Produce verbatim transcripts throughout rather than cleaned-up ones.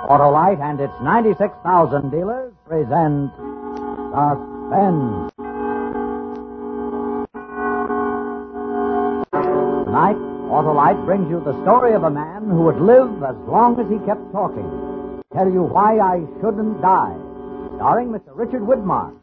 Autolite and its ninety-six thousand dealers present Suspense. Tonight, Autolite brings you the story of a man who would live as long as he kept talking. Tell you why I shouldn't die. Starring Mister Richard Widmark.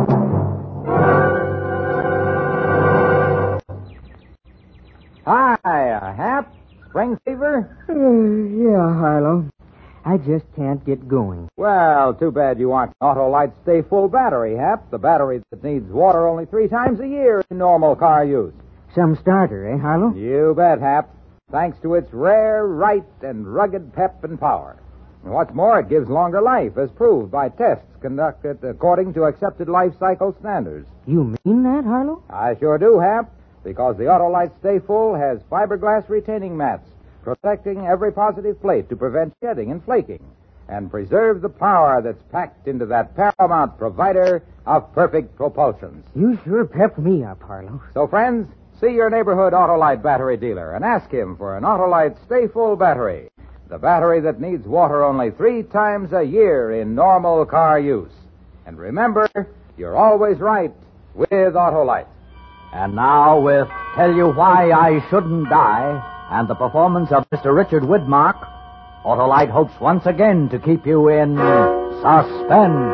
Hi, uh, Hap. Spring fever? Uh, yeah, Harlow. I just can't get going. Well, too bad you want Autolite Stay Full battery, Hap. The battery that needs water only three times a year in normal car use. Some starter, eh, Harlow? You bet, Hap. Thanks to its rare, right, and rugged pep and power. And what's more, it gives longer life, as proved by tests conducted according to accepted life cycle standards. You mean that, Harlow? I sure do, Hap, because the Autolite Stay Full has fiberglass retaining mats, protecting every positive plate to prevent shedding and flaking, and preserve the power that's packed into that paramount provider of perfect propulsions. You sure pepped me up, Harlow. So, friends, see your neighborhood Autolite battery dealer and ask him for an Autolite Stay Full battery, the battery that needs water only three times a year in normal car use. And remember, you're always right with Autolite. And now, with Tell You Why I Shouldn't Die, and the performance of Mister Richard Widmark, Autolite hopes once again to keep you in suspense.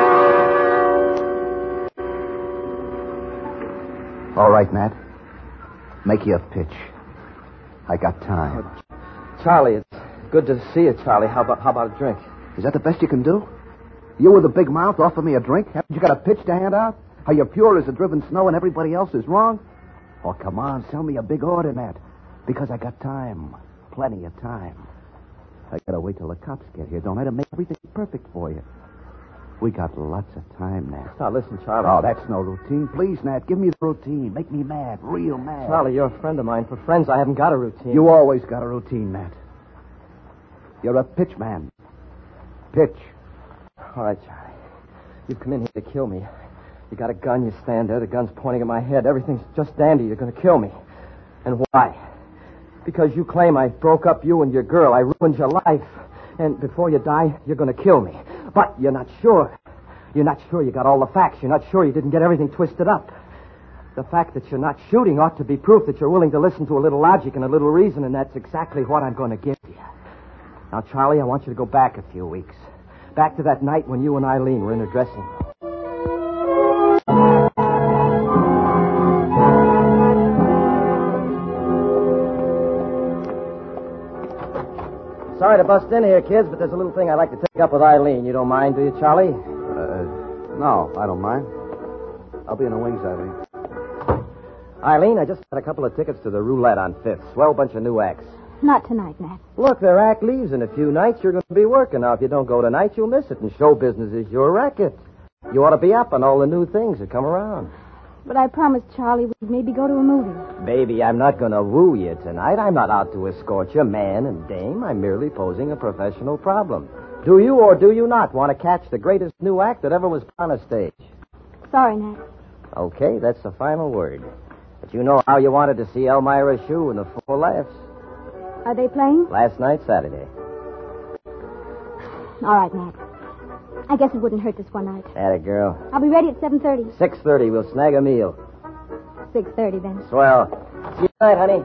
All right, Matt. Make you a pitch. I got time. Oh, Charlie, it's good to see you, Charlie. How about how about a drink? Is that the best you can do? You with a big mouth offer me a drink? Haven't you got a pitch to hand out? How you're pure as the driven snow and everybody else is wrong? Oh, come on, sell me a big order, Matt. Because I got time. Plenty of time. I gotta wait till the cops get here, don't I, to make everything perfect for you. We got lots of time, Nat. Now, listen, Charlie. Oh, that's no routine. Please, Nat, give me the routine. Make me mad, real mad. Charlie, you're a friend of mine. For friends, I haven't got a routine. You always got a routine, Nat. You're a pitch man. Pitch. All right, Charlie. You've come in here to kill me. You got a gun, you stand there, the gun's pointing at my head. Everything's just dandy. You're going to kill me. And why? Because you claim I broke up you and your girl. I ruined your life. And before you die, you're going to kill me. But you're not sure. You're not sure you got all the facts. You're not sure you didn't get everything twisted up. The fact that you're not shooting ought to be proof that you're willing to listen to a little logic and a little reason, and that's exactly what I'm going to give you. Now, Charlie, I want you to go back a few weeks. Back to that night when you and Eileen were in her dressing room. Sorry to bust in here, kids, but there's a little thing I'd like to take up with Eileen. You don't mind, do you, Charlie? Uh, no, I don't mind. I'll be in the wings, Eileen. Eileen, I just got a couple of tickets to the roulette on Fifth. Swell bunch of new acts. Not tonight, Nat. Look, their act leaves in a few nights. You're going to be working. Now, if you don't go tonight, you'll miss it. And show business is your racket. You ought to be up on all the new things that come around. But I promised Charlie we'd maybe go to a movie. Baby, I'm not going to woo you tonight. I'm not out to escort you, man and dame. I'm merely posing a professional problem. Do you or do you not want to catch the greatest new act that ever was put on a stage? Sorry, Nat. Okay, that's the final word. But you know how you wanted to see Elmira Shue and the Four Laughs. Are they playing? Last night, Saturday. All right, Nat. I guess it wouldn't hurt this one night. Atta girl. I'll be ready at seven thirty. six thirty, we'll snag a meal. six thirty, then. Swell. See you tonight, honey.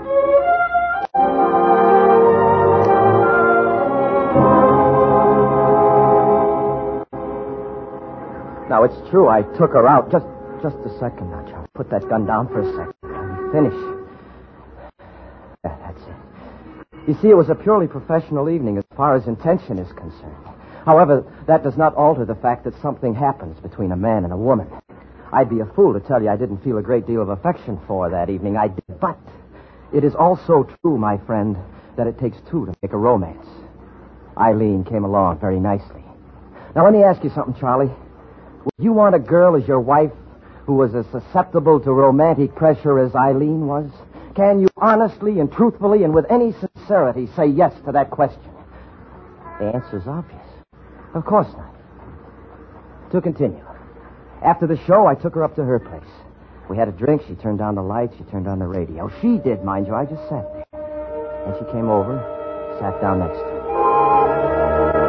Now, it's true, I took her out. Just just a second now, Charlie. Put that gun down for a second. Let me finish. Yeah, that's it. You see, it was a purely professional evening as far as intention is concerned. However, that does not alter the fact that something happens between a man and a woman. I'd be a fool to tell you I didn't feel a great deal of affection for her that evening. I did. But it is also true, my friend, that it takes two to make a romance. Eileen came along very nicely. Now, let me ask you something, Charlie. Would you want a girl as your wife who was as susceptible to romantic pressure as Eileen was? Can you honestly and truthfully and with any sincerity say yes to that question? The answer's obvious. Of course not. To continue. After the show, I took her up to her place. We had a drink. She turned down the lights. She turned on the radio. She did, mind you. I just sat there. And she came over, sat down next to me.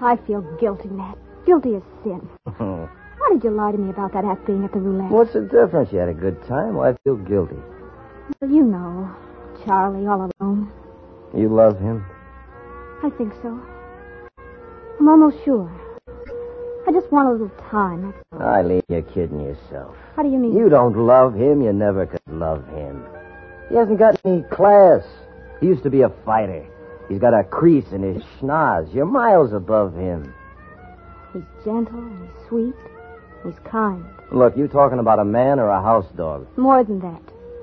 I feel guilty, Nat. Guilty as sin. Why did you lie to me about that act being at the roulette? What's the difference? You had a good time. Well, I feel guilty. Well, you know. Charlie, all alone. You love him? I think so. I'm almost sure. I just want a little time. That's all. Eileen, you're kidding yourself. How do you mean? You don't love him. You never could love him. He hasn't got any class. He used to be a fighter. He's got a crease in his schnoz. You're miles above him. He's gentle and he's sweet. He's kind. Look, you talking about a man or a house dog? More than that.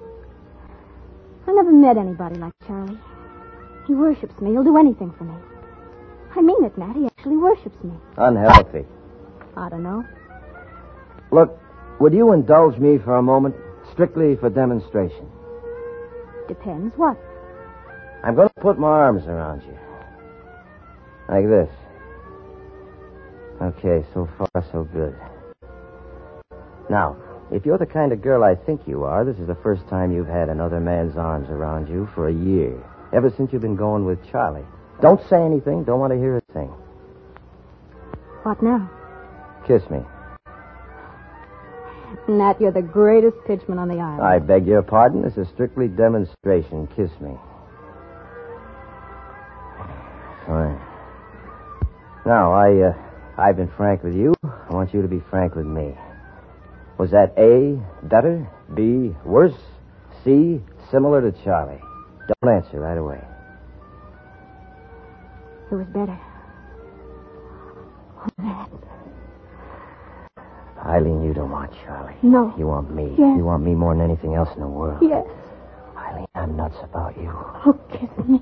I never met anybody like Charlie. He worships me. He'll do anything for me. I mean it, Nat. He actually worships me. Unhealthy. I don't know. Look, would you indulge me for a moment? Strictly for demonstration. Depends what. I'm going to put my arms around you. Like this. Okay, so far so good. Now, if you're the kind of girl I think you are, this is the first time you've had another man's arms around you for a year. Ever since you've been going with Charlie. Don't say anything. Don't want to hear a thing. What now? Kiss me. Nat, you're the greatest pitchman on the island. I beg your pardon. This is strictly demonstration. Kiss me. Fine. Now, I, uh, I've been frank with you. I want you to be frank with me. Was that A, better? B, worse? C, similar to Charlie? Don't answer right away. It was better. Oh, Nat. Eileen, you don't want Charlie. No. You want me. Yes. You want me more than anything else in the world. Yes. Eileen, I'm nuts about you. Oh, kiss me.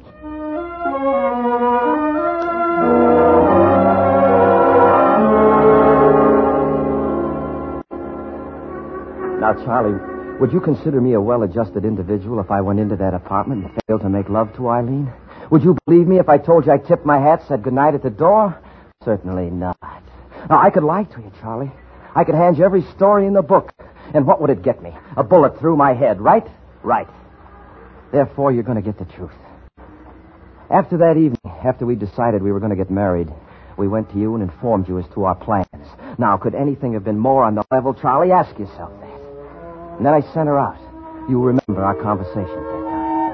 Now, Charlie, would you consider me a well-adjusted individual if I went into that apartment and failed to make love to Eileen? Would you believe me if I told you I tipped my hat, said goodnight at the door? Certainly not. Now, I could lie to you, Charlie. I could hand you every story in the book. And what would it get me? A bullet through my head, right? Right. Therefore, you're going to get the truth. After that evening, after we decided we were going to get married, we went to you and informed you as to our plans. Now, could anything have been more on the level, Charlie? Ask yourself that. And then I sent her out. You remember our conversation at that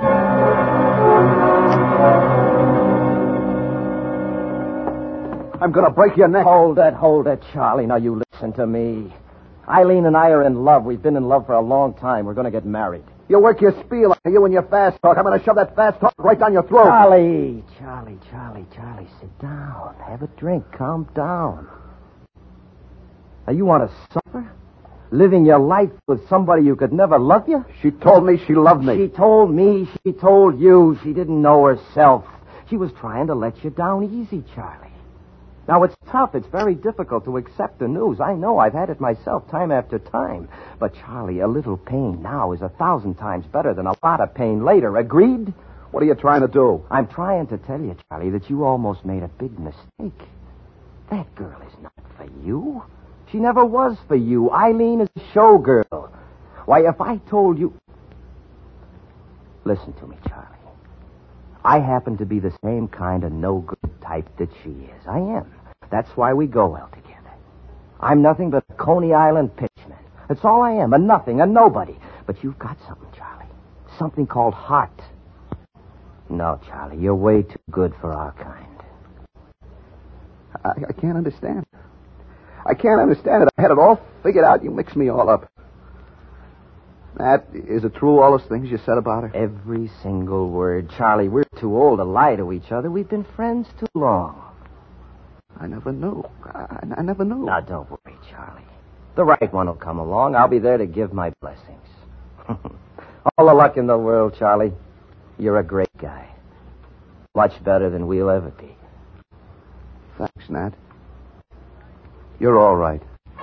time. I'm going to break your neck. Hold it, hold it, Charlie. Now, you listen to me. Eileen and I are in love. We've been in love for a long time. We're going to get married. You work your spiel on you and your fast talk. I'm going to shove that fast talk right down your throat. Charlie, Charlie, Charlie, Charlie, sit down. Have a drink. Calm down. Now, you want to suffer? Living your life with somebody who could never love you? She told me she loved me. She told me, she told you. She didn't know herself. She was trying to let you down easy, Charlie. Now, it's tough. It's very difficult to accept the news. I know. I've had it myself time after time. But, Charlie, a little pain now is a thousand times better than a lot of pain later. Agreed? What are you trying to do? I'm trying to tell you, Charlie, that you almost made a big mistake. That girl is not for you. She never was for you. Eileen is a showgirl. Why, if I told you... Listen to me, Charlie. I happen to be the same kind of no-good type that she is. I am. That's why we go well together. I'm nothing but a Coney Island pitchman. That's all I am, a nothing, a nobody. But you've got something, Charlie. Something called heart. No, Charlie, you're way too good for our kind. I, I can't understand. I can't understand it. I had it all figured out. You mixed me all up. Matt, is it true, all those things you said about her? Every single word. Charlie, we're too old to lie to each other. We've been friends too long. I never knew. I, I never knew. Now, don't worry, Charlie. The right one will come along. I'll be there to give my blessings. All the luck in the world, Charlie. You're a great guy. Much better than we'll ever be. Thanks, Nat. You're all right.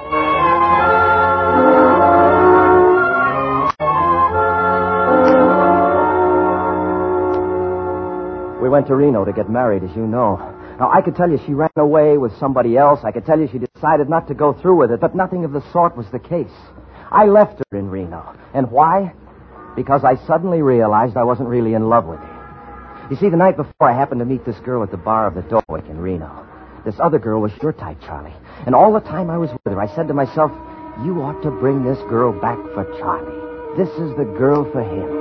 We went to Reno to get married, as you know. Now, I could tell you she ran away with somebody else. I could tell you she decided not to go through with it, but nothing of the sort was the case. I left her in Reno. And why? Because I suddenly realized I wasn't really in love with her. You see, the night before, I happened to meet this girl at the bar of the Doorwick in Reno. This other girl was your type, Charlie. And all the time I was with her, I said to myself, you ought to bring this girl back for Charlie. This is the girl for him.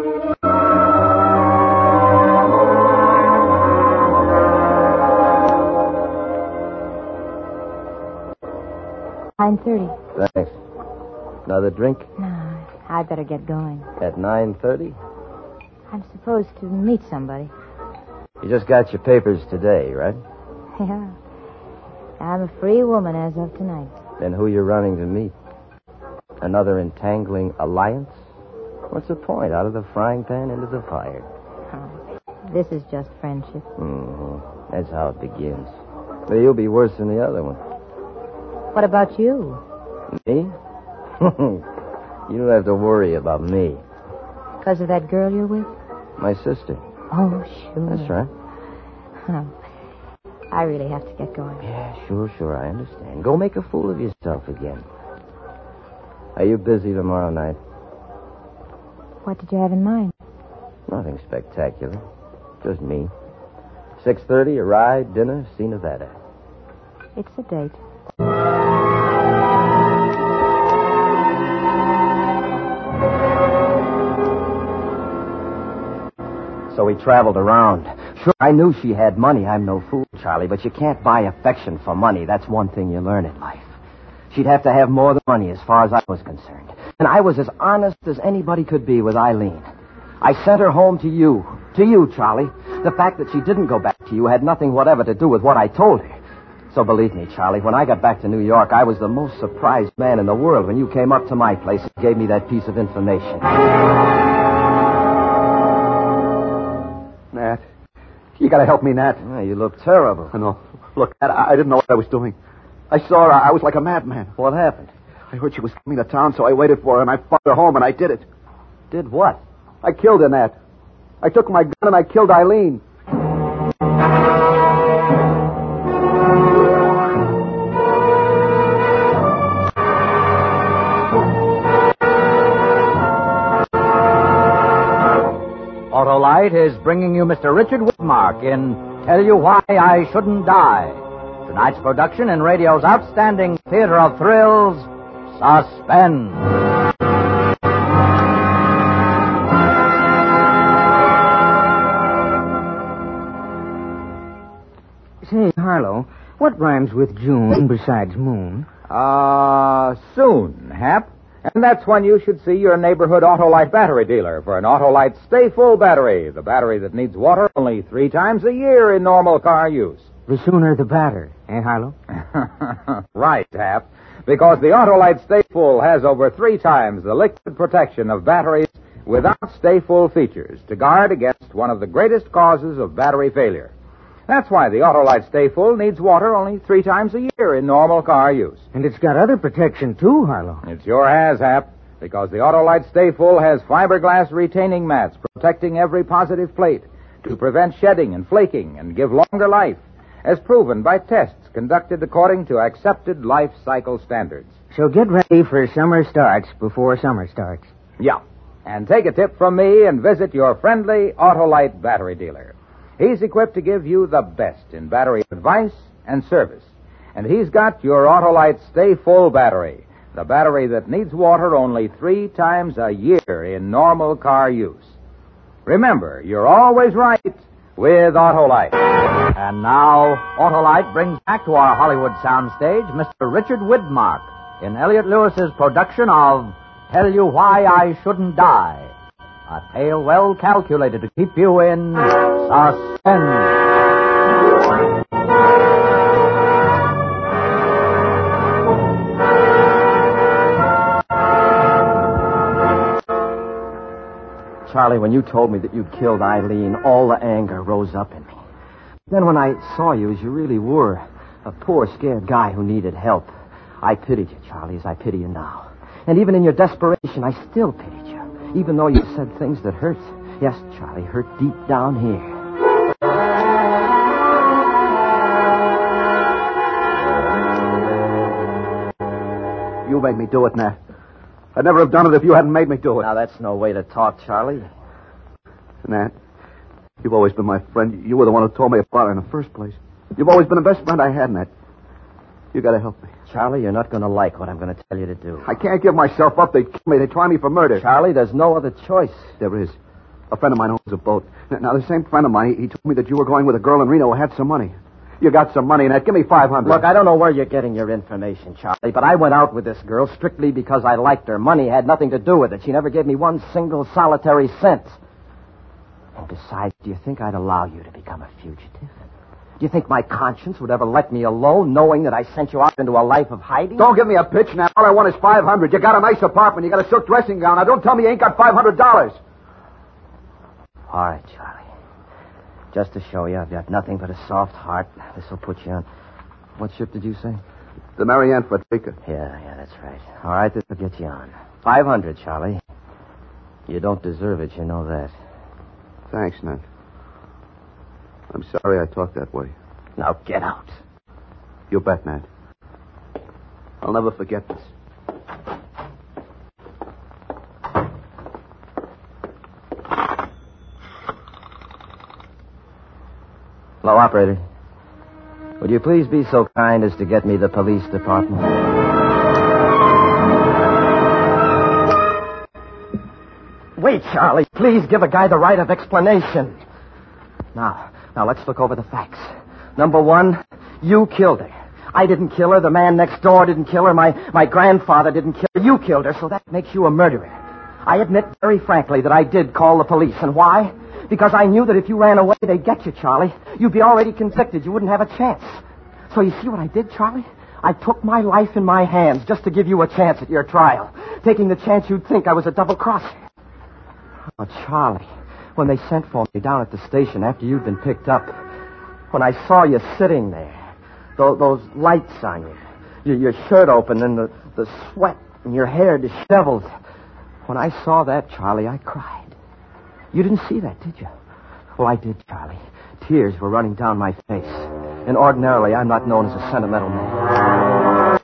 nine thirty. Thanks. Another drink? No, I'd better get going. At nine thirty? I'm supposed to meet somebody. You just got your papers today, right? Yeah. I'm a free woman as of tonight. Then who you running to meet? Another entangling alliance? What's the point? Out of the frying pan into the fire. Oh, this is just friendship. Mm-hmm. That's how it begins. But you'll be worse than the other one. What about you? Me? You don't have to worry about me. Because of that girl you're with? My sister. Oh, sure. That's right. Oh, I really have to get going. Yeah, sure, sure, I understand. Go make a fool of yourself again. Are you busy tomorrow night? What did you have in mind? Nothing spectacular. Just me. six thirty, a ride, dinner, see Nevada. It's a date. So we traveled around. Sure, I knew she had money. I'm no fool, Charlie, but you can't buy affection for money. That's one thing you learn in life. She'd have to have more than money as far as I was concerned. And I was as honest as anybody could be with Eileen. I sent her home to you. To you, Charlie. The fact that she didn't go back to you had nothing whatever to do with what I told her. So believe me, Charlie, when I got back to New York, I was the most surprised man in the world when you came up to my place and gave me that piece of information. Nat, you gotta help me, Nat. Oh, you look terrible. I know. Look, Nat, I, I didn't know what I was doing. I saw her. I was like a madman. What happened? I heard she was coming to town, so I waited for her, and I followed her home, and I did it. Did what? I killed her, Nat. I took my gun, and I killed Eileen. Autolite is bringing you Mister Richard Widmark in Tell You Why I Shouldn't Die. Tonight's production in radio's outstanding theater of thrills, Suspense. Say, Harlow, what rhymes with June besides moon? Uh, soon, Hap. And that's when you should see your neighborhood Autolite battery dealer for an Autolite Stay Full battery, the battery that needs water only three times a year in normal car use. The sooner the better, eh, Harlow? Right, Hap. Because the Autolite Stay Full has over three times the liquid protection of batteries without Stay Full features to guard against one of the greatest causes of battery failure. That's why the Autolite Stay Full needs water only three times a year in normal car use. And it's got other protection, too, Harlow. It sure has, Hap, because the Autolite Stay Full has fiberglass retaining mats protecting every positive plate to prevent shedding and flaking and give longer life, as proven by tests conducted according to accepted life cycle standards. So get ready for summer starts before summer starts. Yeah, and take a tip from me and visit your friendly Autolite battery dealer. He's equipped to give you the best in battery advice and service. And he's got your Autolite Stay Full battery, the battery that needs water only three times a year in normal car use. Remember, you're always right with Autolite. And now, Autolite brings back to our Hollywood soundstage Mister Richard Widmark in Elliot Lewis's production of Tell You Why I Shouldn't Die. A tale well calculated to keep you in suspense. Charlie, when you told me that you'd killed Eileen, all the anger rose up in me. Then when I saw you as you really were, a poor, scared guy who needed help, I pitied you, Charlie, as I pity you now. And even in your desperation, I still pitied you, even though you said things that hurt. Yes, Charlie, hurt deep down here. You made me do it, Nat. I'd never have done it if you hadn't made me do it. Now, that's no way to talk, Charlie. Nat, you've always been my friend. You were the one who told me about her in the first place. You've always been the best friend I had, Nat. You gotta help me. Charlie, you're not going to like what I'm going to tell you to do. I can't give myself up. They'd kill me. They'd try me for murder. Charlie, there's no other choice. There is. A friend of mine owns a boat. Now, the same friend of mine, he, he told me that you were going with a girl in Reno who had some money. You got some money, Nat. Give me five hundred. Look, I don't know where you're getting your information, Charlie, but I went out with this girl strictly because I liked her. Money had nothing to do with it. She never gave me one single solitary cent. And besides, do you think I'd allow you to become a fugitive? Do you think my conscience would ever let me alone, knowing that I sent you out into a life of hiding? Don't give me a pitch now. All I want is five hundred. You got a nice apartment. You got a silk dressing gown. Now, don't tell me you ain't got five hundred dollars. All right, Charlie. Just to show you, I've got nothing but a soft heart. This will put you on. What ship did you say? The Marianne Frederica. Yeah, yeah, that's right. All right, this will get you on. Five hundred, Charlie. You don't deserve it, you know that. Thanks, Nat. I'm sorry I talked that way. Now get out. You bet, Nat. I'll never forget this. Hello, operator. Would you please be so kind as to get me the police department? Wait, Charlie. Please give a guy the right of explanation. Now, now let's look over the facts. Number one, you killed her. I didn't kill her. The man next door didn't kill her. My, my grandfather didn't kill her. You killed her, so that makes you a murderer. I admit very frankly that I did call the police. And why? Because I knew that if you ran away, they'd get you, Charlie. You'd be already convicted. You wouldn't have a chance. So you see what I did, Charlie? I took my life in my hands just to give you a chance at your trial, taking the chance you'd think I was a double-crosser. Oh, Charlie, when they sent for me down at the station after you'd been picked up, when I saw you sitting there, those, those lights on you, your, your shirt open and the, the sweat and your hair disheveled, when I saw that, Charlie, I cried. You didn't see that, did you? Well, I did, Charlie. Tears were running down my face. And ordinarily, I'm not known as a sentimental man.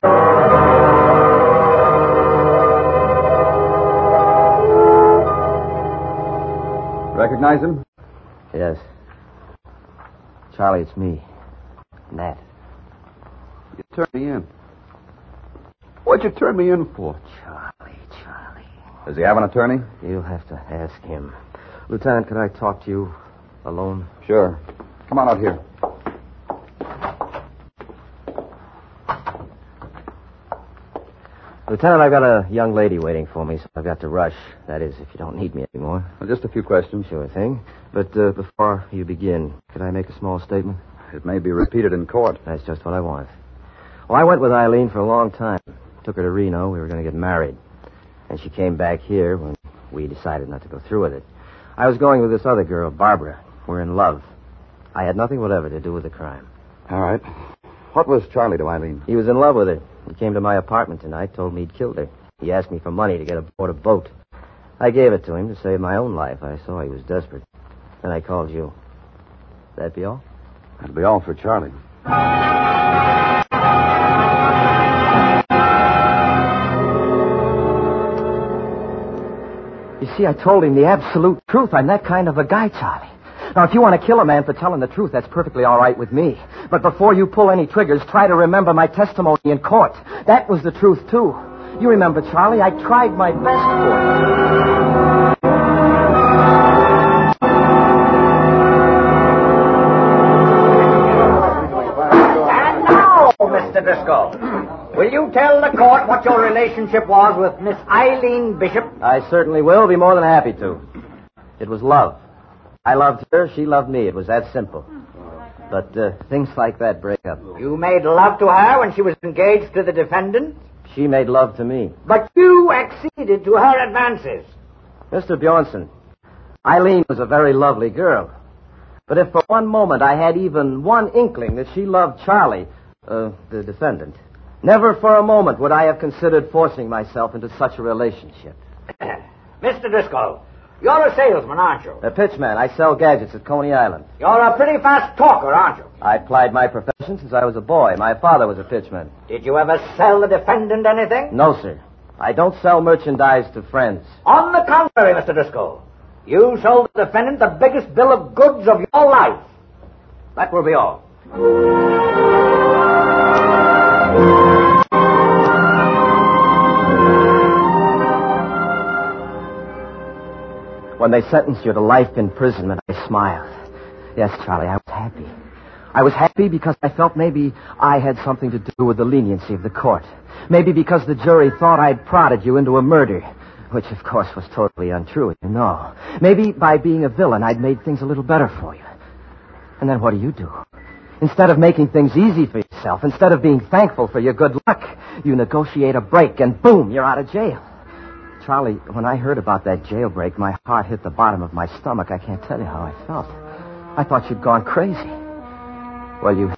Recognize him? Yes. Charlie, it's me. Nat. You turned me in. What'd you turn me in for? Charlie, Charlie. Does he have an attorney? You'll have to ask him. Lieutenant, could I talk to you alone? Sure. Come on out here. Lieutenant, I've got a young lady waiting for me, so I've got to rush. That is, if you don't need me anymore. Well, just a few questions. Sure thing. But uh, before you begin, could I make a small statement? It may be repeated in court. That's just what I want. Well, I went with Eileen for a long time. Took her to Reno. We were going to get married. And she came back here when we decided not to go through with it. I was going with this other girl, Barbara. We're in love. I had nothing whatever to do with the crime. All right. What was Charlie to Eileen? He was in love with her. He came to my apartment tonight, told me he'd killed her. He asked me for money to get aboard a boat. I gave it to him to save my own life. I saw he was desperate. Then I called you. That be all? That'll be all for Charlie. You see, I told him the absolute truth. I'm that kind of a guy, Charlie. Now, if you want to kill a man for telling the truth, that's perfectly all right with me. But before you pull any triggers, try to remember my testimony in court. That was the truth, too. You remember, Charlie, I tried my best for you. And now, Mister Driscoll, will you tell the court what your relationship was with Miss Eileen Bishop? I certainly will. Be more than happy to. It was love. I loved her. She loved me. It was that simple. But uh, things like that break up. You made love to her when she was engaged to the defendant? She made love to me. But you acceded to her advances. Mister Bjornson, Eileen was a very lovely girl. But if for one moment I had even one inkling that she loved Charlie, uh, the defendant, never for a moment would I have considered forcing myself into such a relationship. Mister Driscoll, you're a salesman, aren't you? A pitchman. I sell gadgets at Coney Island. You're a pretty fast talker, aren't you? I plied my profession since I was a boy. My father was a pitchman. Did you ever sell the defendant anything? No, sir. I don't sell merchandise to friends. On the contrary, Mister Driscoll, you sold the defendant the biggest bill of goods of your life. That will be all. When they sentenced you to life imprisonment, I smiled. Yes, Charlie, I was happy. I was happy because I felt maybe I had something to do with the leniency of the court. Maybe because the jury thought I'd prodded you into a murder, which, of course, was totally untrue, you know. Maybe by being a villain, I'd made things a little better for you. And then what do you do? Instead of making things easy for yourself, instead of being thankful for your good luck, you negotiate a break, and boom, you're out of jail. Charlie, when I heard about that jailbreak, my heart hit the bottom of my stomach. I can't tell you how I felt. I thought you'd gone crazy. Well, you...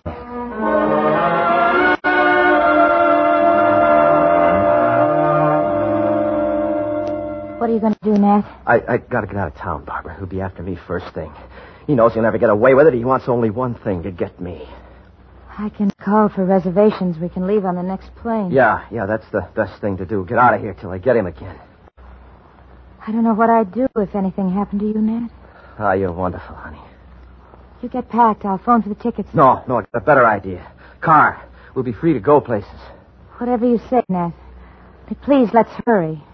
What are you going to do, Nat? I, I gotta get out of town, Barbara. He'll be after me first thing. He knows he'll never get away with it. He wants only one thing, to get me. I can call for reservations. We can leave on the next plane. Yeah, yeah, that's the best thing to do. Get out of here till I get him again. I don't know what I'd do if anything happened to you, Nat. Ah, you're wonderful, honey. You get packed. I'll phone for the tickets. No, no, I got a better idea. Car. We'll be free to go places. Whatever you say, Nat. But please, let's hurry.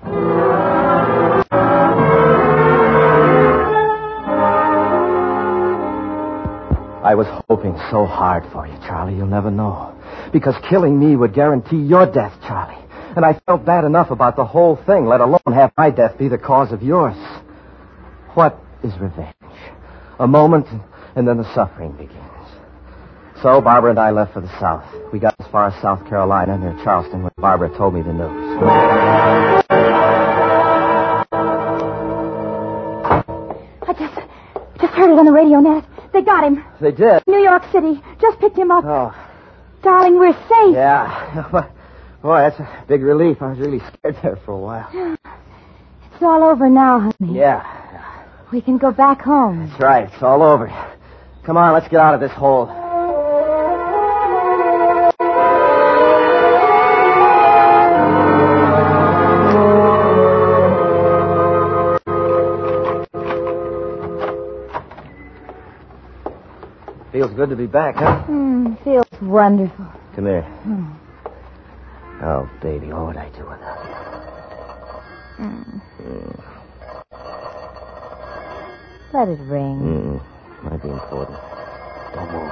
I was hoping so hard for you, Charlie. You'll never know. Because killing me would guarantee your death, Charlie. And I felt bad enough about the whole thing, let alone have my death be the cause of yours. What is revenge? A moment, and then the suffering begins. So Barbara and I left for the South. We got as far as South Carolina, near Charleston, when Barbara told me the news. I just, just heard it on the radio, Nat. They got him. They did? New York City. Just picked him up. Oh. Darling, we're safe. Yeah. Boy, that's a big relief. I was really scared there for a while. It's all over now, honey. Yeah. We can go back home. That's right. It's all over. Come on, let's get out of this hole. Feels good to be back, huh? Mm, feels wonderful. Come here. Mm. Oh, baby, what would I do without you? Mm. Mm. Let it ring. Mm. Might be important. Don't move.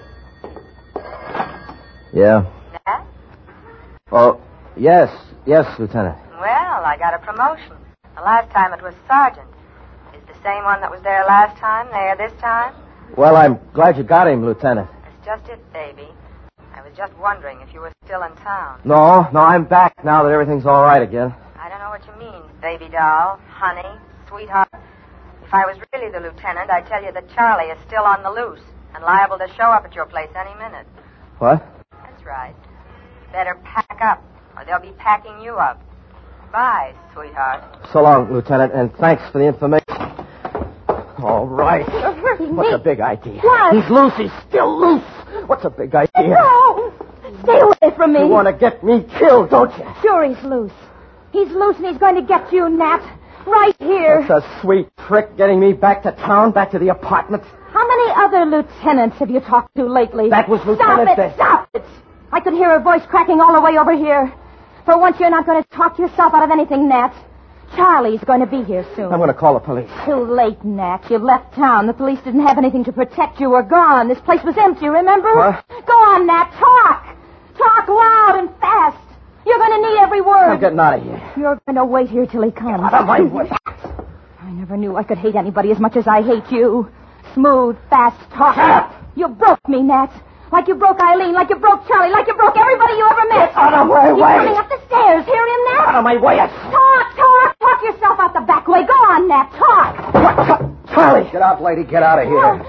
Yeah? Nat? Oh, yes. Yes, Lieutenant. Well, I got a promotion. The last time it was sergeant. Is the same one that was there last time there this time? Well, I'm glad you got him, Lieutenant. That's just it, baby. I was just wondering if you were still in town. No, no, I'm back now that everything's all right again. I don't know what you mean, baby doll, honey, sweetheart. If I was really the lieutenant, I'd tell you that Charlie is still on the loose and liable to show up at your place any minute. What? That's right. Better pack up, or they'll be packing you up. Bye, sweetheart. So long, Lieutenant, and thanks for the information. All right. You're hurting What's me. a big idea? What? He's loose. He's still loose. What's a big idea? No! Stay away from me. You want to get me killed, don't you? Sure he's loose. He's loose and he's going to get you, Nat. Right here. That's a sweet trick, getting me back to town, back to the apartment. How many other lieutenants have you talked to lately? That was Stop Lieutenant it! Day. Stop it! I could hear her voice cracking all the way over here. For once, you're not going to talk yourself out of anything, Nat. Charlie's going to be here soon. I'm going to call the police. Too late, Nat. You left town. The police didn't have anything to protect you. We're gone. This place was empty, remember? What? Go on, Nat. Talk. Talk loud and fast. You're going to need every word. I'm getting out of here. You're going to wait here till he comes. Out of my way. I never knew I could hate anybody as much as I hate you. Smooth, fast talk. Shut up. You broke me, Nat. Like you broke Eileen, like you broke Charlie, like you broke everybody you ever met. Get out of my He's way. coming up the stairs. Hear him, Nat? Out of my way. Talk, talk. Talk yourself out the back way. Go on, Nat. Talk. What? Charlie. Get out, lady. Get out of here.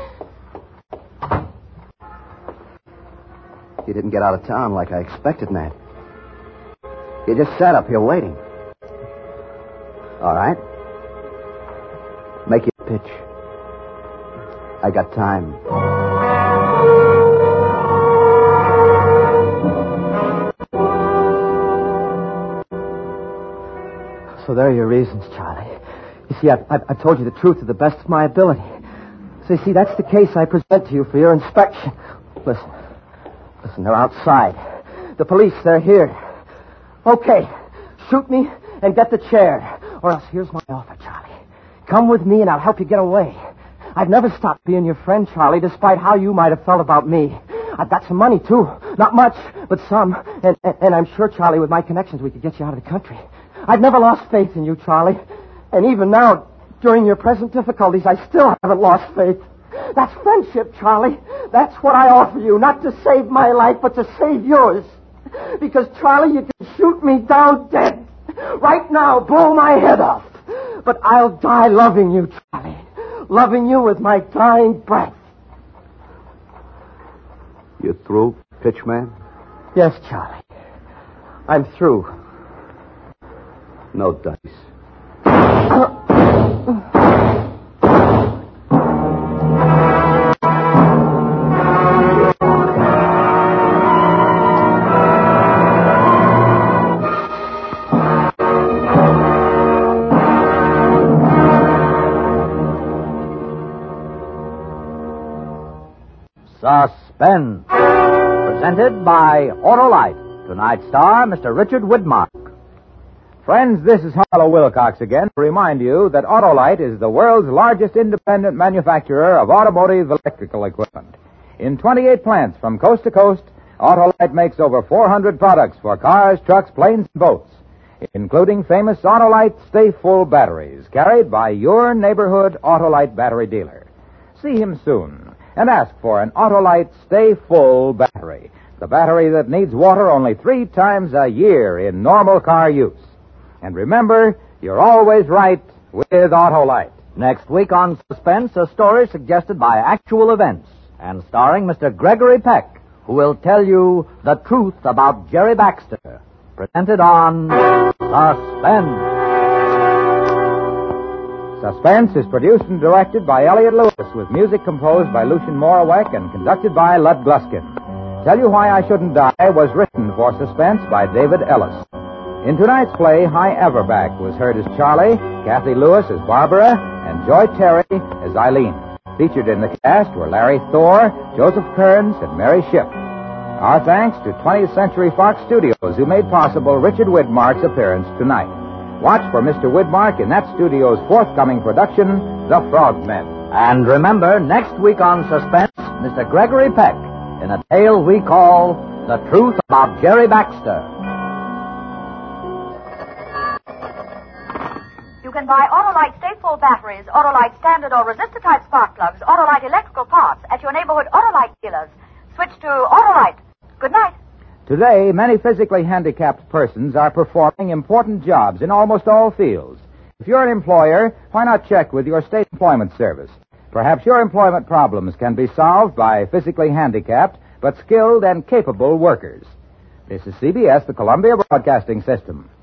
You didn't get out of town like I expected, Nat. You just sat up here waiting. All right. Make your pitch. I got time. So there are your reasons, Charlie. You see, I've, I've, I've told you the truth to the best of my ability. So you see, that's the case I present to you for your inspection. Listen. Listen, they're outside. The police, they're here. Okay, shoot me and get the chair. Or else here's my offer, Charlie. Come with me and I'll help you get away. I've never stopped being your friend, Charlie, despite how you might have felt about me. I've got some money, too. Not much, but some. And, and, and I'm sure, Charlie, with my connections, we could get you out of the country. I've never lost faith in you, Charlie. And even now, during your present difficulties, I still haven't lost faith. That's friendship, Charlie. That's what I offer you, not to save my life, but to save yours. Because, Charlie, you can shoot me down dead. Right now, blow my head off. But I'll die loving you, Charlie. Loving you with my dying breath. You through, Pitchman? Yes, Charlie. I'm through. No dice. Suspense. Presented by Autolite. Tonight's star, Mister Richard Widmark. Friends, this is Harlow Wilcox again to remind you that Autolite is the world's largest independent manufacturer of automotive electrical equipment. In twenty-eight plants from coast to coast, Autolite makes over four hundred products for cars, trucks, planes, and boats, including famous Autolite Stay Full batteries carried by your neighborhood Autolite battery dealer. See him soon and ask for an Autolite Stay Full battery, the battery that needs water only three times a year in normal car use. And remember, you're always right with Autolite. Next week on Suspense, a story suggested by actual events and starring Mister Gregory Peck, who will tell you the truth about Jerry Baxter. Presented on Suspense. Suspense is produced and directed by Elliot Lewis, with music composed by Lucien Morawek and conducted by Lud Gluskin. Tell You Why I Shouldn't Die was written for Suspense by David Ellis. In tonight's play, Hy Averback was heard as Charlie, Kathy Lewis as Barbara, and Joy Terry as Eileen. Featured in the cast were Larry Thor, Joseph Kearns, and Mary Shipp. Our thanks to twentieth Century Fox Studios, who made possible Richard Widmark's appearance tonight. Watch for Mister Widmark in that studio's forthcoming production, The Frogmen. And remember, next week on Suspense, Mister Gregory Peck in a tale we call The Truth About Jerry Baxter. You can buy Autolite Stay Full batteries, Autolite standard or resistor type spark plugs, Autolite electrical parts at your neighborhood Autolite dealers. Switch to Autolite. Good night. Today, many physically handicapped persons are performing important jobs in almost all fields. If you're an employer, why not check with your state employment service? Perhaps your employment problems can be solved by physically handicapped but skilled and capable workers. This is C B S, the Columbia Broadcasting System.